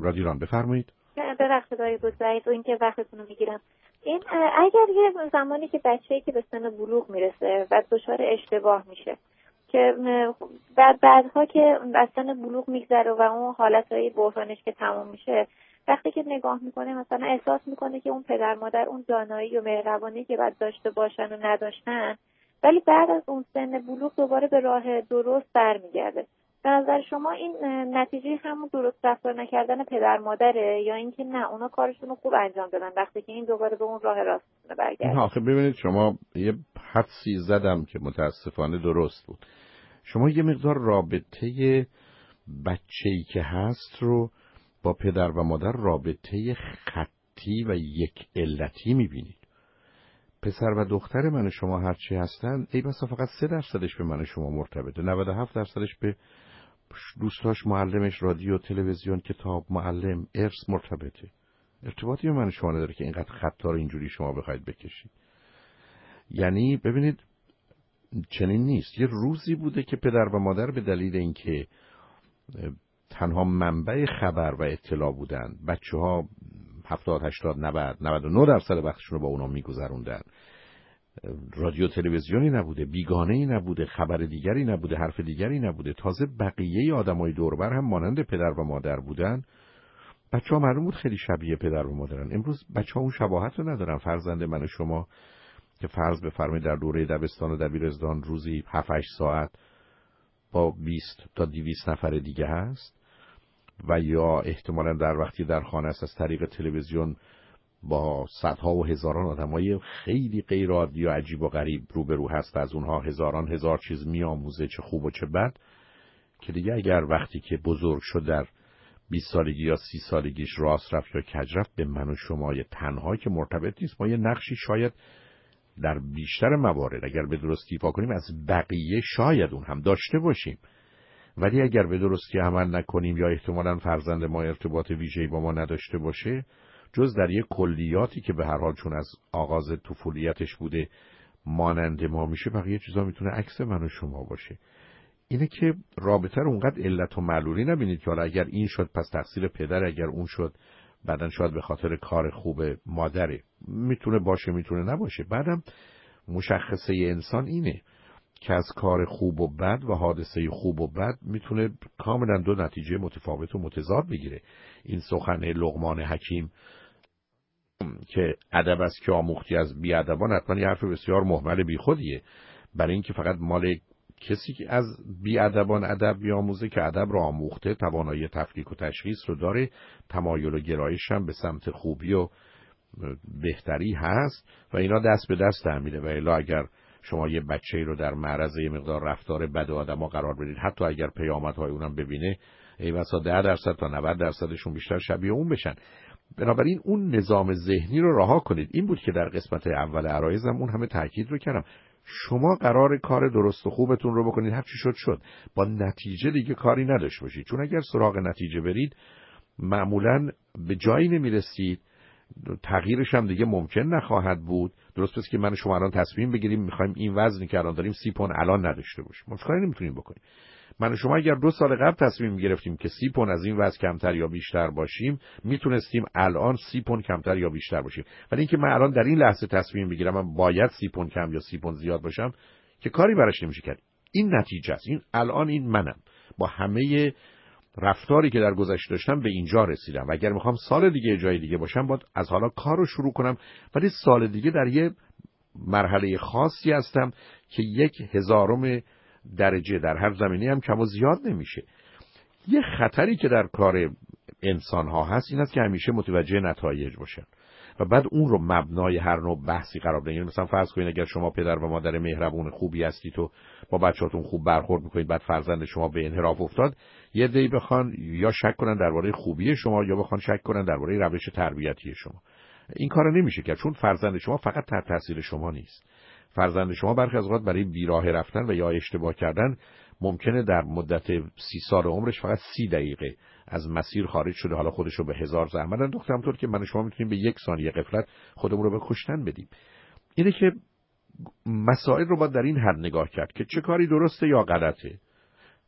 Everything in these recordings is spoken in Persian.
رادیو بفرمایید. ببخشید آقای بوسعید و اینکه وقتتون رو میگیرم. این اگر یه زمانی که بچه‌ای که به سن بلوغ میرسه و دچار اشتباه میشه که بعدها که از سن بلوغ میگذره و اون حالتهای بحرانش که تمام میشه، وقتی که نگاه میکنه مثلا احساس میکنه که اون پدر مادر اون دانایی و مهربانی که بعد داشته باشن و نداشتن، ولی بعد از اون سن بلوغ دوباره به راه درست برمیگرده. به نظر شما این نتیجه همون درست رفتار نکردن پدر مادره یا اینکه نه اونا کارشون رو خوب انجام دادن وقتی که این دوباره به اون راه راست برگرده؟ آخه ببینید شما یه حدسی زدم که متاسفانه درست بود. شما یه مقدار رابطه بچه‌ای که هست رو با پدر و مادر رابطه خطی و یک علتی میبینید. پسر و دختر من و شما هرچی هستن ای بسا فقط 3% به من و شما مرتبطه، 97% به دوستاش، معلمش، رادیو، تلویزیون، کتاب، معلم، ارث مرتبطه. ارتباطی به من و شما نداره که اینقدر خطا رو اینجوری شما بخواید بکشید. یعنی ببینید چنین نیست. یه روزی بوده که پدر و مادر به دلیل اینکه تنها منبع خبر و اطلاع بودن، بچه‌ها 70 80 90 99% وقتشون رو با اونا میگذروندن. رادیو تلویزیونی نبوده، بیگانه‌ای نبوده، خبر دیگری نبوده، حرف دیگری نبوده. تازه بقیه آدمای دور و بر هم مانند پدر و مادر بودن. بچه‌ها معلوم بود خیلی شبیه پدر و مادرن. امروز بچه‌ها اون شباهت رو ندارن. فرزند من و شما که فرض بفرمایید در دوره دبستان و دبیرستان روزی 7-8 ساعت با 20 تا 200 نفر دیگه هست و یا احتمالاً در وقتی در خانه است از طریق تلویزیون با صدها و هزاران آدمای خیلی غیر عادی و عجیب و غریب روبرو هست و از اونها هزار چیز میآموزه، چه خوب و چه بد، که دیگه اگر وقتی که بزرگ شد در 20 سالگی یا 30 سالگیش راست رفت یا کج رفت، به من و شما تنها که مرتبط نیست. ما یه نقشی شاید در بیشتر موارد اگر به درستی ایفا کنیم از بقیه شاید اون هم داشته باشیم، ولی اگر به درستی عمل نکنیم یا احتمالاً فرزند ما ارتباط ویژه‌ای با ما نداشته باشه، جز در یک کلیاتی که به هر حال چون از آغاز طفولیتش بوده مانند ما میشه، بقیه چیزا میتونه عکس من و شما باشه. اینه که رابطه رو اونقدر علت و معلولی نبینید که حالا اگر این شد پس تقصیر پدر، اگر اون شد بعدن شاید به خاطر کار خوب مادره. میتونه باشه میتونه نباشه. بعدم مشخصه انسان اینه که از کار خوب و بد و حادثه خوب و بد میتونه کاملا دو نتیجه متفاوت و متضاد بگیره. این سخن لقمان حکیم که ادب است که آموختی از بیادبان، حتما یه حرف بسیار مهمل بیخودیه، برای اینکه فقط مال کسی که از بیادبان ادب بیاموزه که ادب رو آموخته، توانایی تفکیک و تشخیص رو داره، تمایل و گرایش هم به سمت خوبی و بهتری هست و اینا دست به دست هم میده. و الا اگر شما یه بچه‌ای رو در معرض یه مقدار رفتار بد آدما قرار بدید، حتی اگر پیامدهای اونم ببینه، ای بسا 10% تا 90%شون بیشتر شبیه اون بشن. بنابراین اون نظام ذهنی رو رها کنید. این بود که در قسمت اول عرایزم اون همه تاکید رو کردم. شما قرار کار درست و خوبتون رو بکنید، هر چی شد با نتیجه دیگه کاری نداشته باشید، چون اگر سراغ نتیجه برید معمولاً به جایی نمیرسید، تغییرش هم دیگه ممکن نخواهد بود. درست پس که من و شما الان تصمیم بگیریم میخوایم این وزنی که الان داریم 30 پوند الان نداشته باشیم، ما کاری نمیتونیم بکنیم. من و شما اگر 2 سال قبل تصمیم گرفتیم که 30 پوند از این وزن کمتر یا بیشتر باشیم، میتونستیم الان 30 پوند کمتر یا بیشتر باشیم. ولی اینکه من الان در این لحظه تصمیم بگیرم من باید 30 پوند کم یا 30 پوند زیاد باشم، که کاری براش نمیشه کرد. این نتیجه است. این الان این منم با همه رفتاری که در گذشته داشتم به اینجا رسیدم و اگر میخوام سال دیگه جای دیگه باشم باید از حالا کار رو شروع کنم، ولی سال دیگه در یه مرحله خاصی هستم که 1/1000 درجه در هر زمینه هم کم و زیاد نمیشه. یه خطری که در کار انسان ها هست این است که همیشه متوجه نتایج باشن و بعد اون رو مبنای هر نوع بحثی قرار بدن. یعنی مثلا فرض کنید اگر شما پدر و مادر مهربون خوبی هستید و با بچه‌هاتون خوب برخورد میکنید، بعد فرزند شما به انحراف افتاد، یه عده‌ای بخوان یا شک کنن درباره خوبی شما یا بخوان شک کنن درباره روش تربیتی شما. این کارو نمیشه کرد، چون فرزند شما فقط تحت تاثیر شما نیست. فرزند شما برخی از اوقات برای بیراه رفتن و یا اشتباه کردن ممکنه در مدت 30 سال عمرش فقط 30 دقیقه از مسیر خارج شده، حالا خودش رو به 1000 زحمت انداخته، همونطور که من و شما میتونیم به 1 ثانیه غفلت خودمون رو به کشتن بدیم. اینه که مسائل رو باید در این حد نگاه کرد که چه کاری درسته یا غلطه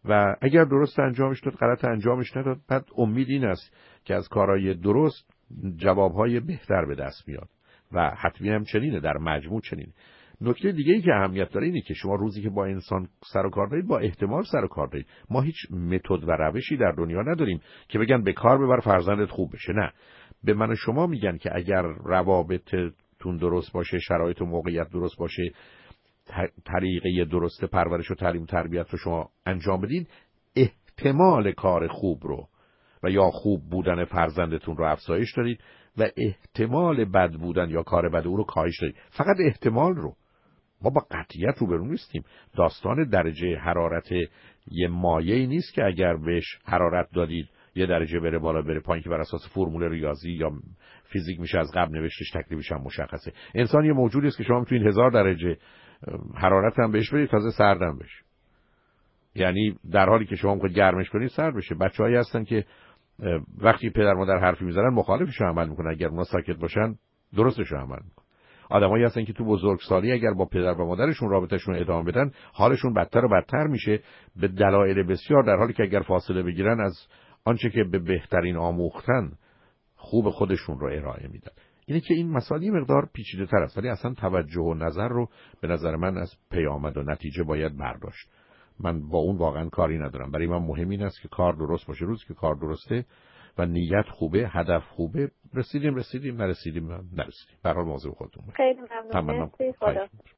و اگر درست انجامش داد، غلط انجامش نداد، بعد امید این است که از کارهای درست جوابهای بهتر به دست میاد و حتمی هم چنینه، در مجموع چنینه. نکته دیگه ای که اهمیت داره اینه که شما روزی که با انسان سر و کار دارید، با احتمال سر و کار دارید. ما هیچ متد و روشی در دنیا نداریم که بگن به کار ببر فرزندت خوب بشه. نه، به من و شما میگن که اگر روابطتون درست باشه، شرایط و موقعیت درست باشه، طریقه درست پرورش و تعلیم و تربیت رو شما انجام بدین، احتمال کار خوب رو و یا خوب بودن فرزندتون رو افزایش دارید و احتمال بد بودن یا کار بد او رو کاهش دارید. فقط احتمال رو. ما با قطعیت روبرو نیستیم. داستان درجه حرارت یه مایعی نیست که اگر بهش حرارت دادید یه درجه بره بالا بره پایین که بر اساس فرمول ریاضی یا فیزیک میشه از قبل نوشتش، تکلیفش هم مشخصه. انسان یه موجودی است که شما میتونید 1000 درجه حرارت هم بهش بدید تازه سردم بشه. یعنی در حالی که شما میخواید گرمش کنید سرد بشه. بچه‌هایی هستن که وقتی پدر مادر حرفی میزنن مخالفش رو عمل میکنن، اگر اونا ساکت باشن درستش رو عمل میکنن. آدمایی هستن که تو بزرگسالی اگر با پدر و مادرشون رابطهشون ادامه بدن حالشون بدتر و بدتر میشه به دلایل بسیار، در حالی که اگر فاصله بگیرن از آنچه که به بهترین آموختن خوب خودشون رو ارائه میدن. اینه که این مسائل مقدار پیچیده تر است، ولی اصلا توجه و نظر رو به نظر من از پیامد و نتیجه باید برداشت. من با اون واقعا کاری ندارم. برای من مهم این است که کار درست باشه. روزی که کار درسته و نیت خوبه، هدف خوبه، رسیدیم نرسیدیم. به هر حال مواظب خودتون باشید. خیلی ممنون.